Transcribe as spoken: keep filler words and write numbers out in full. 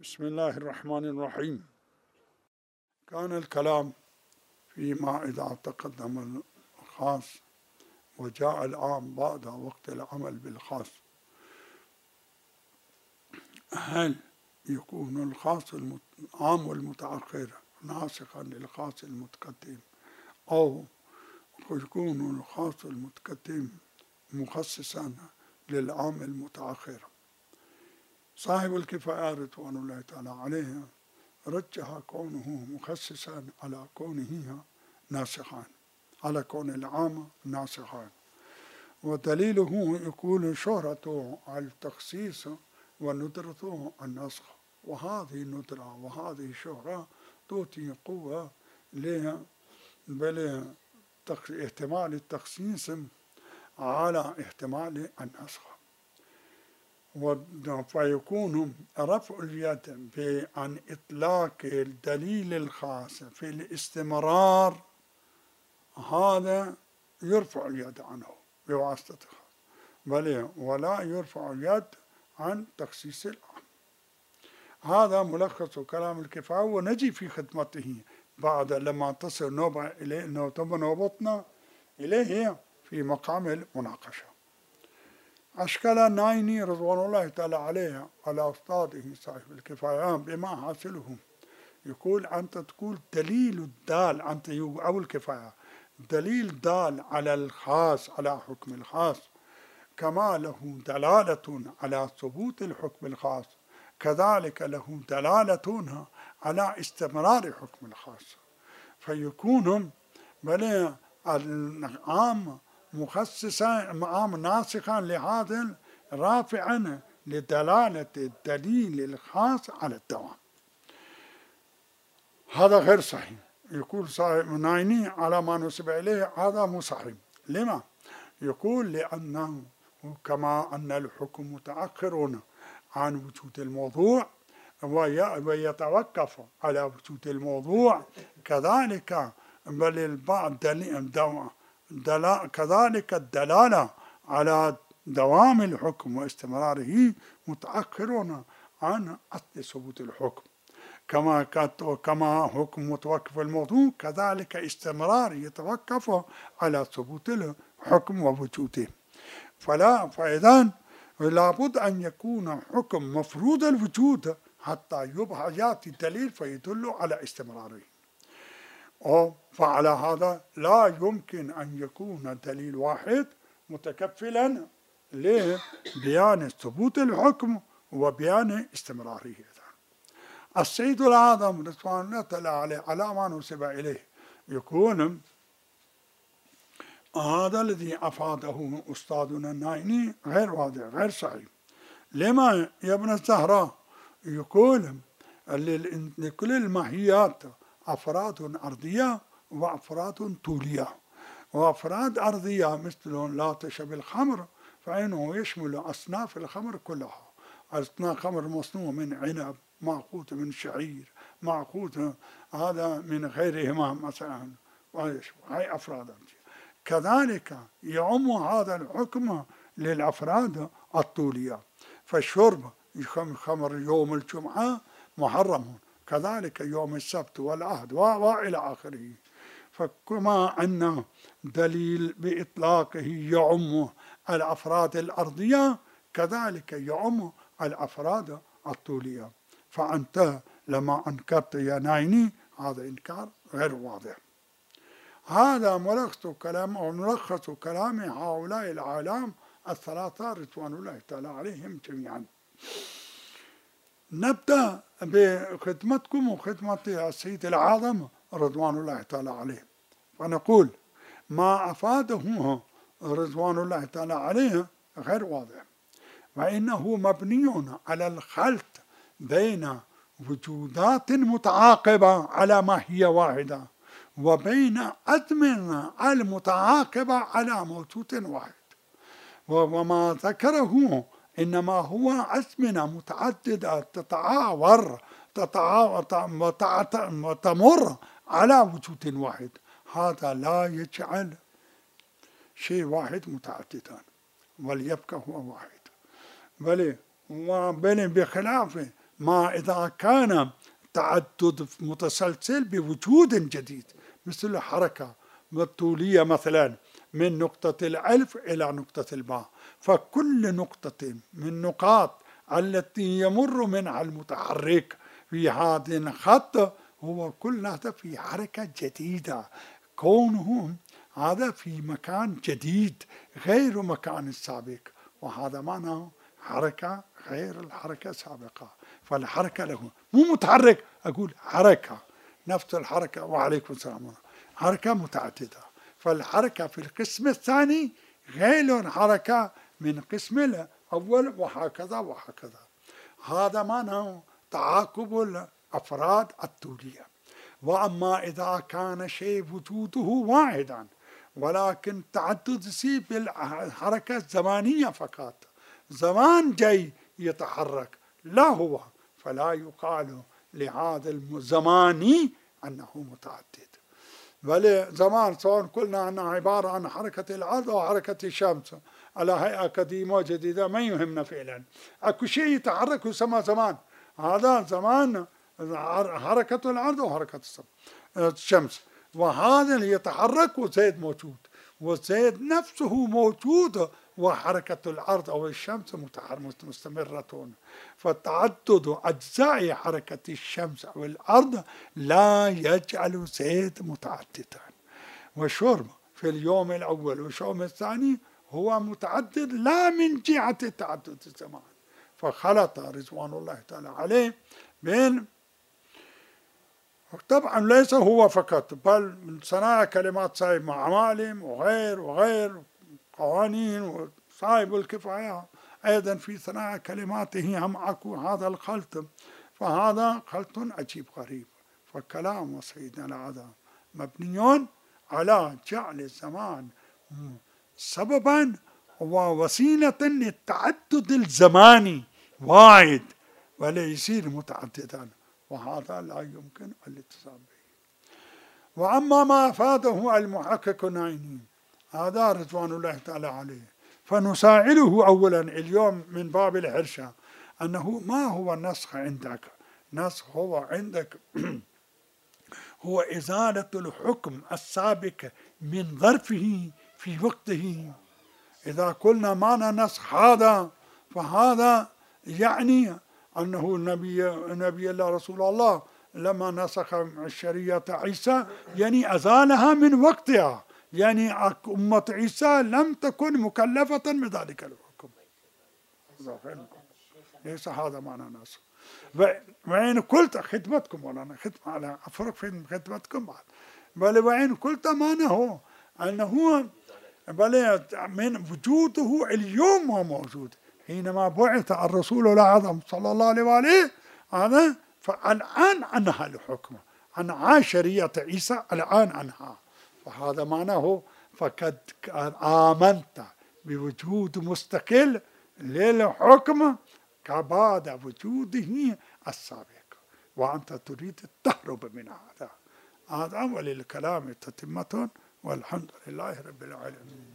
بسم الله الرحمن الرحيم. كان الكلام فيما إذا تقدم الخاص وجاء العام بعد وقت العمل بالخاص، هل يكون الخاص العام المتأخر ناسخا للخاص المتقدم، أو يكون الخاص المتقدم مخصصا للعام المتأخر؟ صاحب الكفاية رضوان الله تعالى عليه رجح كونه مخصصا على كونه ناسخا، على كون العام ناسخا، ودليله يكون شهرته على التخصيص وندرته النسخ، وهذه الندرة وهذه الشهرة تعطي قوة بل احتمال التخصيص على احتمال النسخ، فيكون رفع اليد عن إطلاق الدليل الخاص في الاستمرار، هذا يرفع اليد عنه بواسطة بل ولا يرفع اليد عن تخصيص العام. هذا ملخص كلام الكفاية، ونجي في خدمته بعد لما تصل نوبة إليه نوبتنا إليه في مقام المناقشة. أشكال النايني رضوان الله تعالى عليه على أستاذه صاحب الكفاية بما حاصله، يقول أنت تقول دليل الدال، أنت أو الكفاية دليل دال على الخاص، على حكم الخاص، كما له دلالة على ثبوت الحكم الخاص كذلك له دلالة على استمرار حكم الخاص، فيكون بل العام مخصصا عام ناسخا لهذا رافعا لدلالة الدليل الخاص على الدوام. هذا غير صحيح، يقول صاحب نايني على ما نسب إليه هذا مو صحيح. لما؟ يقول لأنه كما أن الحكم متأخر عن وجود الموضوع ويتوقف على وجود الموضوع، كذلك بل البعض دليل دل... كذلك الدلالة على دوام الحكم واستمراره متأخر عن أصل ثبوت الحكم، كما كما حكم متوقف الموضوع كذلك استمرار يتوقف على ثبوت الحكم ووجوده. فلا فإذا لابد أن يكون حكم مفروض الوجود حتى يبقى يأتي الدليل فيدل على استمراره، فعلى هذا لا يمكن أن يكون دليل واحد متكفلا لبيان ثبوت الحكم وبيان استمراره. السيد الأعظم رضوان الله تعالى عليه على ما نسب إليه يكون هذا الذي أفاده أستاذنا النايني غير واضح غير صحيح. لما يا ابن الزهراء يقول لكل الماهيات أفراد أرضية وأفراد طولية، وأفراد أرضية مثل لا تشرب الخمر فإنه يشمل أصناف الخمر كلها، أصناف خمر مصنوع من عنب، معقود من شعير، معقود هذا من غيرهما مثلا، هاي أفراد أرضية. كذلك يعم هذا الحكم للأفراد الطولية، فالشرب خمر يوم الجمعة محرم، كذلك يوم السبت والعهد وإلى آخره. فكما أن دليل بإطلاقه يعم الأفراد الأرضية كذلك يعم الأفراد الطولية، فأنت لما أنكرت يا نايني هذا إنكار غير واضح. هذا ملخص كلام أو ملخص كلام هؤلاء العالم الثلاثة رضوان الله تعالى عليهم جميعا. نبدأ بخدمتكم وخدمة السيد الأعظم رضوان الله تعالى عليه، فنقول ما أفاده رضوان الله تعالى عليه غير واضح، وإنه مبني على الخلط بين وجودات متعاقبة على ماهية واحدة وبين أزمنة المتعاقبة على موجود واحد، وما ذكره إنما هو أزمنة متعددة تتعاور وتمر على وجود واحد، هذا لا يجعل شيء واحد متعددا وليبقى هو واحد، بل بخلاف ما إذا كان تعدد متسلسل بوجود جديد، مثل حركة طولية مثلا من نقطة الألف إلى نقطة الباء، فكل نقطة من نقاط التي يمر منها المتحرك في هذا الخط هو كل هذا في حركة جديدة، كونه هذا في مكان جديد غير مكان السابق، وهذا معناه حركة غير الحركة السابقة. فالحركة له مو متحرك، أقول حركة نفس الحركة. وعليكم السلام. حركة متعددة، فالحركة في القسم الثاني غير الحركة من القسم الأول، وهكذا وهكذا. هذا معناه تعاقب الأفراد الطولية. وأما إذا كان شيء وجوده واحدا ولكن تعدد يصير بالحركة الزمانية فقط، زمان جاي يتحرك لا هو، فلا يقال لهذا الزماني أنه متعدد. بل زمان سواء قلنا أنها عبارة عن حركة الأرض أو حركة الشمس على هيئة قديمة جديدة، ما يهمنا فعلا. أكو شيء يتحرك يسمى زمان، هذا زمان حركة الأرض وحركة الشمس، وهذا اللي يتحرك وزيد موجود، وزيد نفسه موجود، وحركة الأرض أو الشمس مستمرة. فتعدد أجزاء حركة الشمس أو الأرض لا يجعل زيد متعددا. والشرب في اليوم الأول واليوم الثاني هو متعدد لا من جهة تعدد الزمان. فخلط رضوان الله تعالى عليه بين، طبعا ليس هو فقط، بل من صناعة كلمات صاحب معالم وغير وغير قوانين، وصاحب الكفاية أيضا في صناعة كلماته هم أكو هذا الخلط. فهذا خلط عجيب غريب. فكلام سيدنا الأعظم مبني على جعل الزمان سببا ووسيلة للتعدد الزماني واحد ولا يصير متعددا، وهذا لا يمكن الاتصال به. وأما ما أفاده المحقق النعيمي هذا رضوان الله تعالى عليه، فنسائله أولا اليوم من باب الحرشة أنه ما هو النسخ عندك؟ نسخ هو عندك هو إزالة الحكم السابق من ظرفه في وقته. إذا قلنا معنى نسخ هذا فهذا يعني أنه النبي نبي الله رسول الله لما نسخ الشريعة عيسى يعني أزالها من وقتها، يعني أمة عيسى لم تكن مكلفة بذلك الحكم. ليس هذا معنى نسخ. وإن قلت خدمتكم ولا خدمة على أفرق في خدمتكم بعد، بل وإن قلت معناه أنه بل من وجوده اليوم هو موجود حينما بعث الرسول الأعظم صلى الله عليه وآله هذا، فالآن أنهى الحكم، أنهى شريعة عيسى الآن أنهى. فهذا معناه فقد آمنت بوجود مستقل للحكم كبعد وجوده السابق، وأنت تريد التهرب من هذا. هذا وللكلام تتمة، والحمد لله رب العالمين.